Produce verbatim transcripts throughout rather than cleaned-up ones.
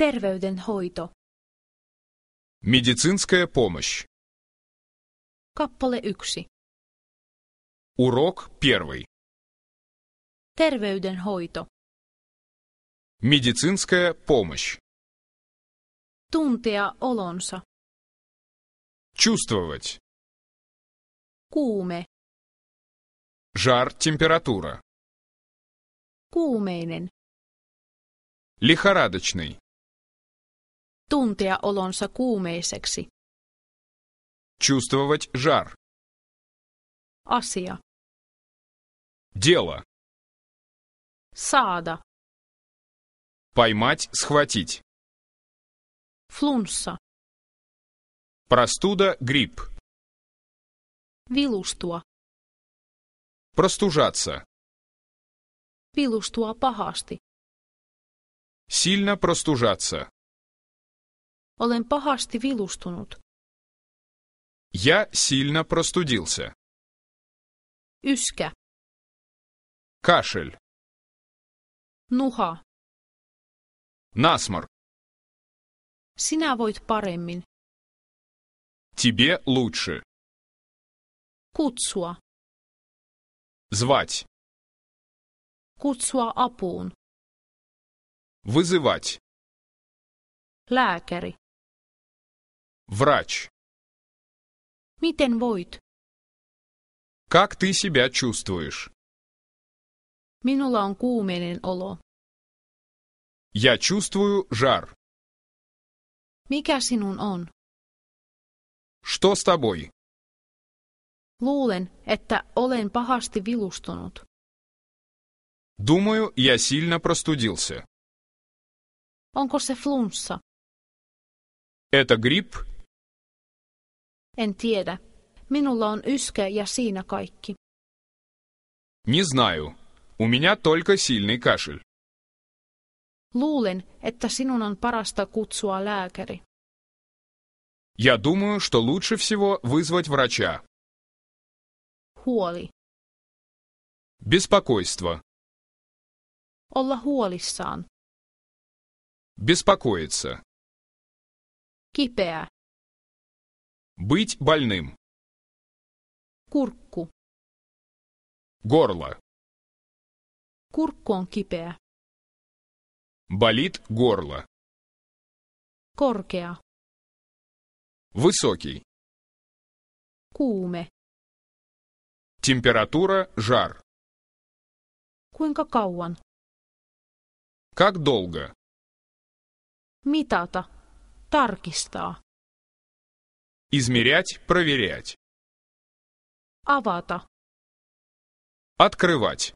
Terveydenhoito. Медицинская помощь. Kappale yksi. Урок первый. Terveydenhoito. Медицинская помощь. Tuntea olonsa. Чувствовать. Kuume. Жар, температура. Kuumeinen. Лихорадочный. Tuntea olonsa kuumeiseksi. Чувствовать жар. Asia. Дело. Saada. Поймать, схватить. Flunssa. Простуда, грипп. Vilustua. Простужаться. Vilustua pahasti. Сильно простужаться. Olen pahasti vilustunut. Я сильно простудился. Yskä. Кашель. Nuha. Насморк. Sinä voit paremmin. Тебе лучше. Kutsua. Звать. Kutsua apuun. Вызывать. Lääkäri. Врач. Miten voit? Как ты себя чувствуешь? Minulla on kuumeinen olo. Я чувствую жар. Mikä sinun on? Что с тобой? Luulen, että olen pahasti vilustunut. Думаю, я сильно простудился. Onko se flunssa? Это грипп? En tiedä. Minulla on yskä ja siinä kaikki. Не знаю. У меня только сильный кашель. Luulen, että sinun on parasta kutsua lääkäri. Я думаю, что лучше всего вызвать врача. Huoli. Беспокойство. Olla huolissaan. Беспокоиться. Kipeä. Быть больным. Kurkku. Горло. Kurkku on kipeä. Болит горло. Korkea. Высокий. Kuume. Температура, жар. Kuinka kauan? Как долго? Mitata. Tarkistaa. Измерять, проверять. Avata. Открывать.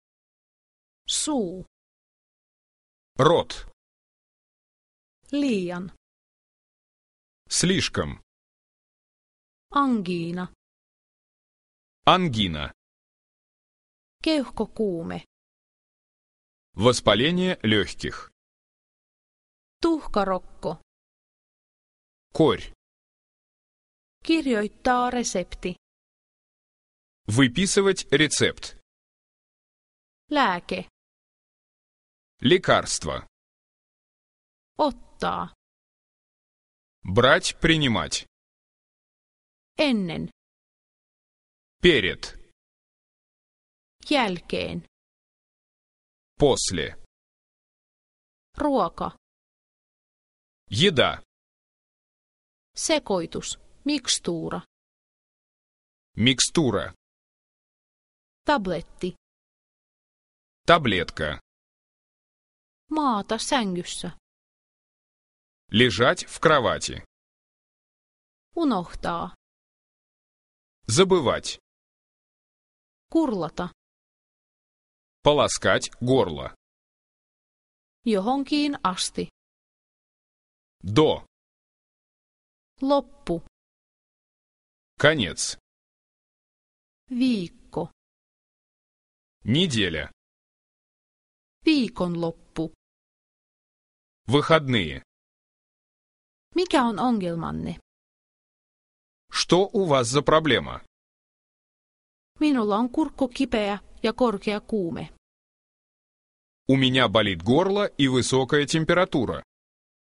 Suu. Рот. Liian. Слишком. Angiina. Ангина. Keuhkokuume. Воспаление легких. Tuhkarokko. Корь. Kirjoittaa resepti. Выписывать рецепт. Lääke. Лекарство. Ottaa. Брать, принимать. Ennen. Перед. Jälkeen. После. Ruoka. Еда. Sekoitus. Mikstuura. Микстура. Tabletti. Таблетка. Maata sängyssä. Лежать в кровати. Unohtaa. Забывать. Kurlata. Полоскать горло. Johonkin asti. До. Loppu. Конец. Viikko. Неделя. Viikonloppu. Выходные. Mikä on ongelmanne? Что у вас за проблема? Minulla on kurkku kipeä ja korkea kuume. У меня болит горло и высокая температура.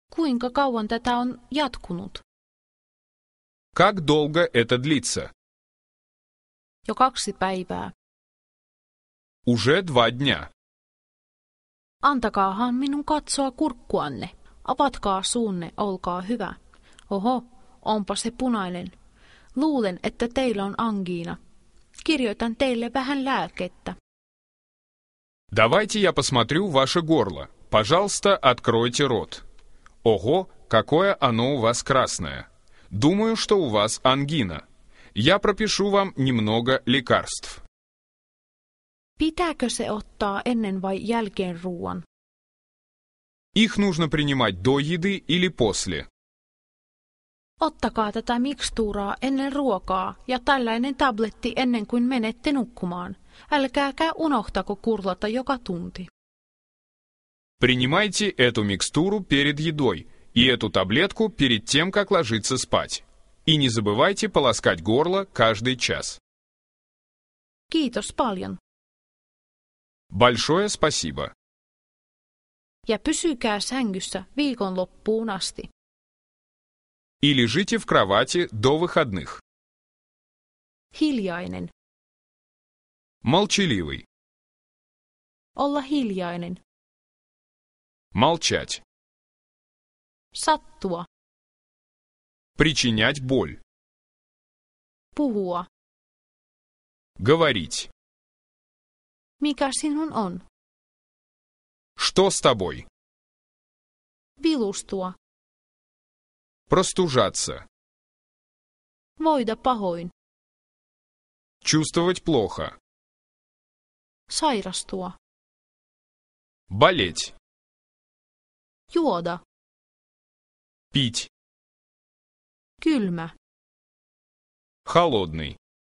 Kuinka kauan tätä on jatkunut? Как долго это длится? Jo kaksi päivää. Уже два дня. Antakaahan minun katsoa kurkkuanne. Avatkaa suunne, olkaa hyvä. Oho, onpa se punainen. Luulen, että teillä on angiina. Kirjoitan teille vähän lääkettä. Давайте я посмотрю ваше горло. Пожалуйста, откройте рот. Ого, какое оно у вас красное. Думаю, что у вас ангина. Я пропишу вам немного лекарств. Pitääkö se ottaa ennen vai jälkeen ruoan? Их нужно принимать до еды или после. Ottakaa tätä mikstuuraa ennen ruokaa ja tällainen tabletti ennen kuin menette nukkumaan. Älkääkä unohtako kurlata joka tunti. Принимайте эту микстуру перед едой и эту таблетку перед тем, как ложиться спать. И не забывайте полоскать горло каждый час. Kiitos paljon. Большое спасибо. Ja pysykää sängyssä viikonloppuun asti. И лежите в кровати до выходных. Hiljainen. Молчаливый. Olla hiljainen. Молчать. Sattua. Причинять боль. Puhua. Говорить. Mikä sinun on? Что с тобой? Vilustua. Простужаться. Voida pahoin. Чувствовать плохо. Sairastua. Болеть. Juoda. Пить. Kylmä. Холодный.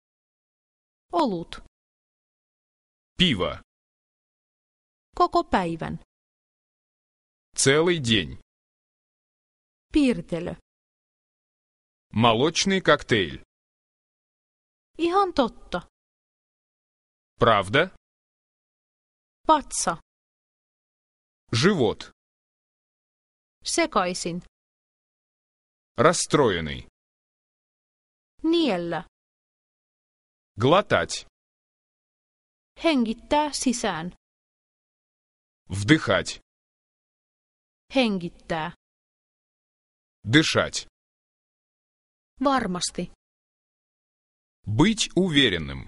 Olut. Пиво. Koko päivän. Целый день. Piirtelö. Молочный коктейль. Ihan totta. Правда? Vatsa. Живот. Sekaisin. Расстроенный. Niellä. Глотать. Hengittää sisään. Вдыхать. Hengittää. Дышать. Varmasti. Быть уверенным.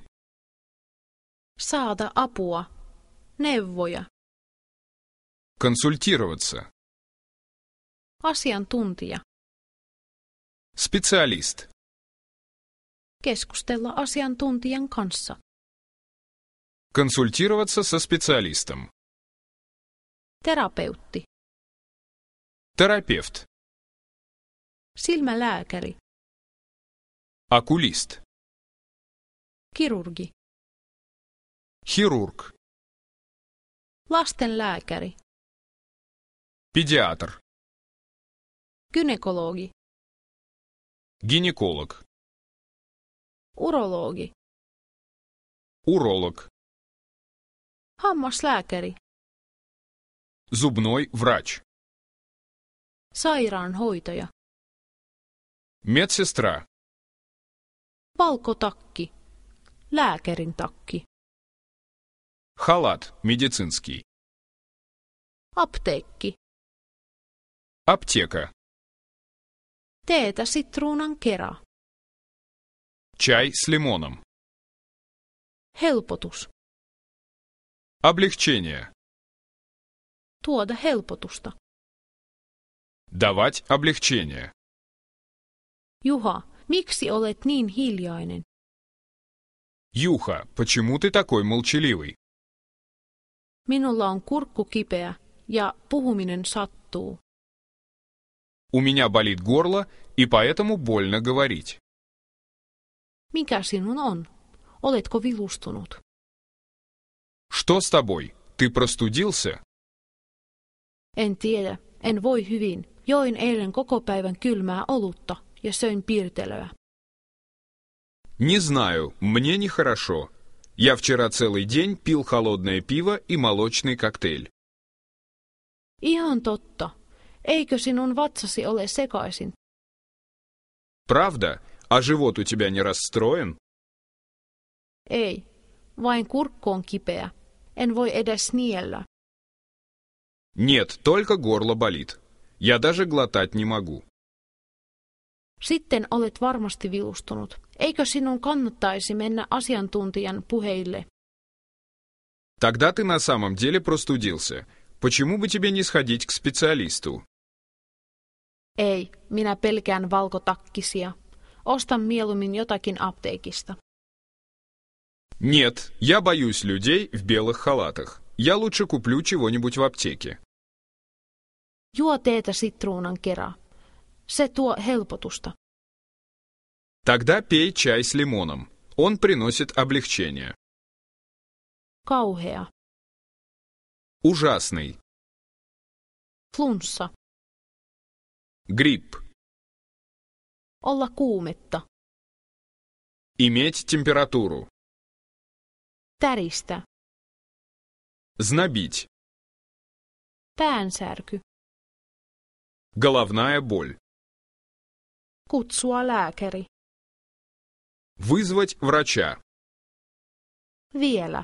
Saada apua. Neuvoja. Консультироваться. Asiantuntija. Специалист. Keskustella asiantuntijan kanssa. Консультироваться со специалистом. Terapeutti. Терапевт. Silmälääkäri. Окулист. Kirurgi. Хирург. Lastenlääkäri. Педиатр. Gynekologi. Гинеколог. Urologi. Уролог. Hammaslääkäri. Зубной врач. Sairaanhoitaja. Медсестра. Valkotakki. Lääkärin takki. Халат медицинский. Apteekki. Аптека. Teetä sitruunan kera. Чай с лимоном. Helpotus. Облегчение. Tuoda helpotusta. Давать облегчение. Juha, miksi olet niin hiljainen? Юха, почему ты такой молчаливый? Minulla on kurkku kipeä ja puhuminen sattuu. У меня болит горло, и поэтому больно говорить. Mikä sinun on? Oletko vilustunut? Что с тобой? Ты простудился? En tiedä, en voi hyvin. Join eilen koko päivän kylmää olutta ja söin piirtelöä. Не знаю, мне нехорошо. Я вчера целый день пил холодное пиво и молочный коктейль. Ihan totta. Eikö sinun vatsasi ole sekaisin? Правда? А живот у тебя не расстроен? Ei, vain kurkku on kipeä. En voi edes niellä. Нет, только горло болит. Я даже глотать не могу. Sitten olet varmasti vilustunut. Eikö sinun kannattaisi mennä asiantuntijan puheille? Тогда ты на самом деле простудился. Почему бы тебе не сходить к специалисту? Ei, minä pelkään valkotakkisia. Ostan mieluummin jotakin apteekista. Нет, я боюсь людей в белых халатах. Я лучше куплю чего-нибудь в аптеке. Juo teetä sitruunan kera. Se tuo helpotusta. Тогда пей чай с лимоном. Он приносит облегчение. Kauhea. Ужасный. Flunssa. Грипп. Olla kuumetta. Иметь температуру. Täristä. Знобить. Päänsärky. Головная боль. Kutsua lääkäri. Вызвать врача. Vielä.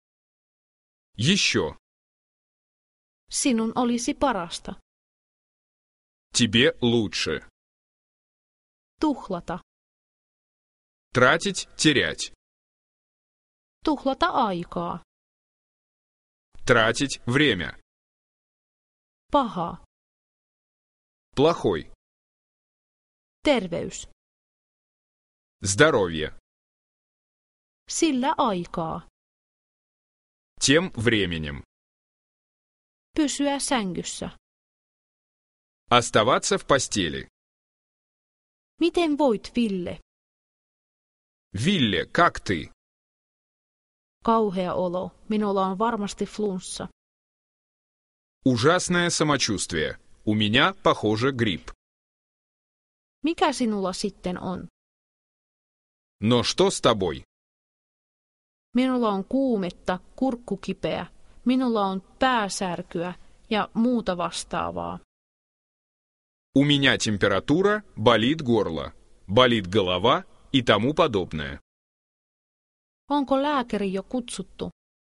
Еще. Sinun olisi parasta. Тебе лучше. Tuhlata. Тратить, терять. Tuhlata aikaa. Тратить время. Paha. Плохой. Terveys. Здоровье. Sillä aikaa. Тем временем. Pysyä sängyssä. Оставаться в постели. Miten voit, Ville? Вилле, как ты? Kauhea olo. Minulla on varmasti flunssa. Ужасное самочувствие. У меня, похоже, грипп. Mikä sinulla sitten on? Но что с тобой? Minulla on kuumetta, kurkku kipeä. Minulla on pääsärkyä ja muuta vastaavaa. У меня температура, болит горло, болит голова и тому подобное. Onko lääkäri jo kutsuttu?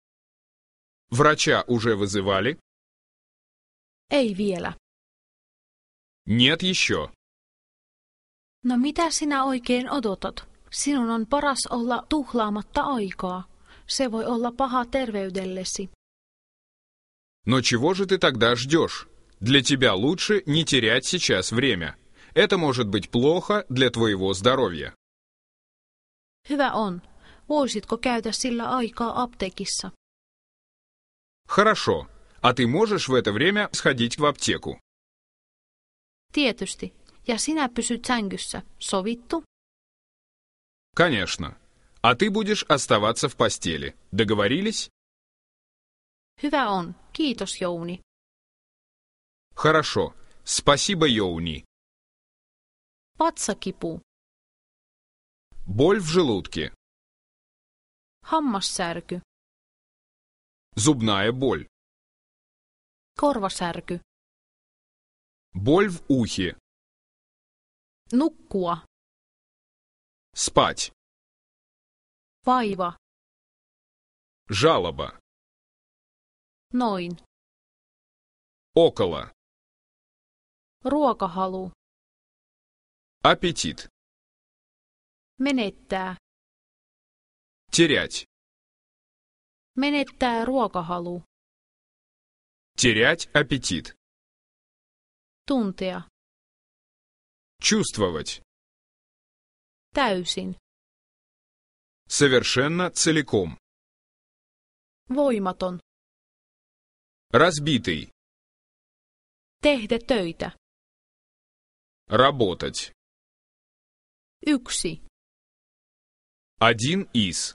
Врача уже вызывали? Ei vielä. Нет еще. No mitä sinä oikein odotat? Sinun on paras olla tuhlaamatta aikaa. Se voi olla paha terveydellesi. Но чего же ты тогда ждешь? Для тебя лучше не терять сейчас время. Это может быть плохо для твоего здоровья. Hyvä on. Voisitko käydä sillä aikaa apteekissa? Хорошо. А ты можешь в это время сходить в аптеку? Tietysti. Ja sinä pysyt sängyssä. Sovittu? Конечно. А ты будешь оставаться в постели. Договорились? Hyvä on. Kiitos, Jouni. Хорошо. Спасибо, Йоуни. Vatsakipu. Боль в желудке. Hammassärky. Зубная боль. Korvasärky. Боль в ухе. Nukkua. Спать. Vaiva. Жалоба. Noin. Около. Ruokahalu. Аппетит. Menettää. Терять. Menettää ruokahalu. Терять аппетит. Tuntea. Чувствовать. Täysin. Совершенно целиком. Voimaton. Разбитый. Tehdä töitä. Работать. Yksi. Один из.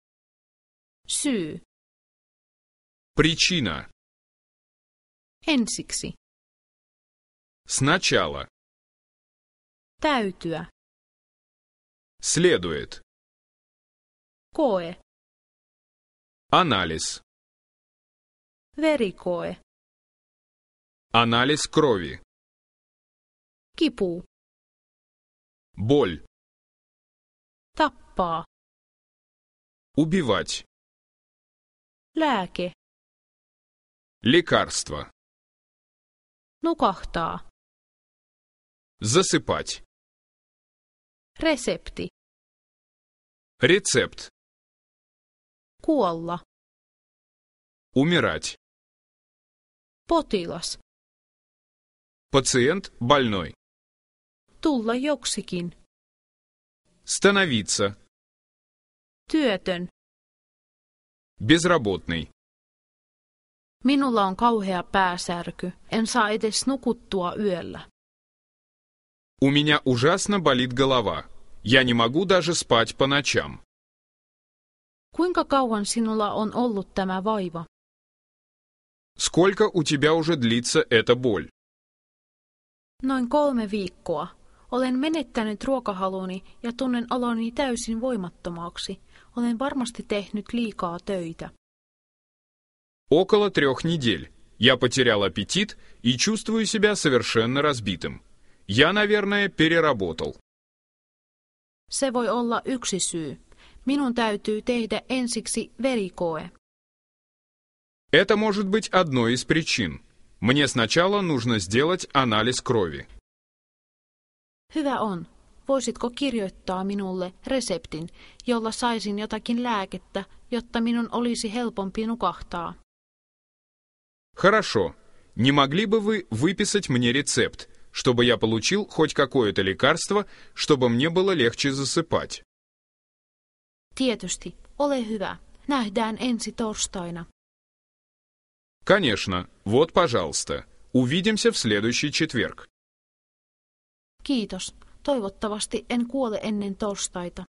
Syy. Причина. Ensiksi. Сначала. Täytyä. Следует. Koe. Анализ. Verikoe. Анализ крови. Kipu. Боль. Tappaa. Убивать. Lääke. Лекарство. Nukahtaa. Засыпать. Resepti. Рецепт. Kuolla. Умирать. Potilas. Пациент больной. Tulla joksikin. Становиться. Työtön. Безработный. Minulla on kauhea pääsärky. En saa edes nukuttua yöllä. У меня ужасно болит голова. Я не могу даже спать по ночам. Kuinka kauan sinulla on ollut tämä vaiva? Сколько у тебя уже длится эта боль? Noin kolme viikkoa. Olen menettänyt ruokahaluni ja tunnen oloni täysin voimattomaksi. Olen varmasti tehnyt liikaa töitä. Около трех недель. Я потерял аппетит и чувствую себя совершенно разбитым. Я, наверное, переработал. Se voi olla yksi syy. Minun täytyy tehdä ensiksi verikoe. Это может быть одной из причин. Мне сначала нужно сделать анализ крови. Hyvä on. Voisitko kirjoittaa minulle reseptin, jolla saisin jotakin lääkettä, jotta minun olisi helpompi nukahtaa? Хорошо. Не могли бы вы выписать мне рецепт, чтобы я получил хоть какое-то лекарство, чтобы мне было легче засыпать? Tietysti. Ole hyvä. Nähdään ensi torstaina. Конечно. Вот, пожалуйста. Увидимся в следующий четверг. Kiitos. Toivottavasti en kuole ennen torstaita.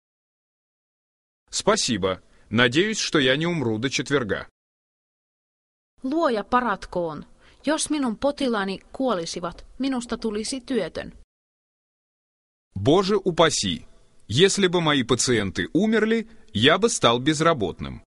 Спасибо. Надеюсь, что я не умру до четверга. Luoja paratkoon. Jos minun potilaani kuolisivat, minusta tulisi työtön. Боже упаси! Если бы мои пациенты умерли, я бы стал безработным.